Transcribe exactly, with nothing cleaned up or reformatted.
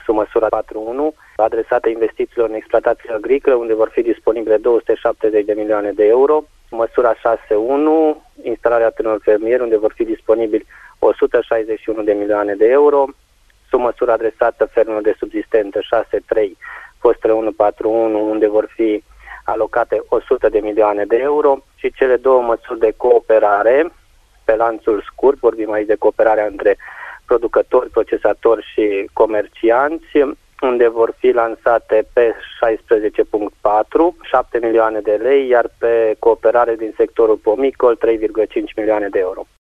sub măsura patru unu, adresată investițiilor în exploatații agricole, unde vor fi disponibile două sute șaptezeci de milioane de euro. Măsura șase unu, instalarea terenilor fermieri, unde vor fi disponibili o sută șaizeci și unu de milioane de euro. Sub măsura adresată fermelor de subzistență șase trei, postele unu patru unu, unde vor fi alocate o sută de milioane de euro. Și cele două măsuri de cooperare pe lanțul scurt, vorbim aici de cooperarea între producători, procesatori și comercianți, unde vor fi lansate pe șaisprezece punct patru, șapte milioane de lei, iar pe cooperare din sectorul pomicol trei virgulă cinci milioane de euro.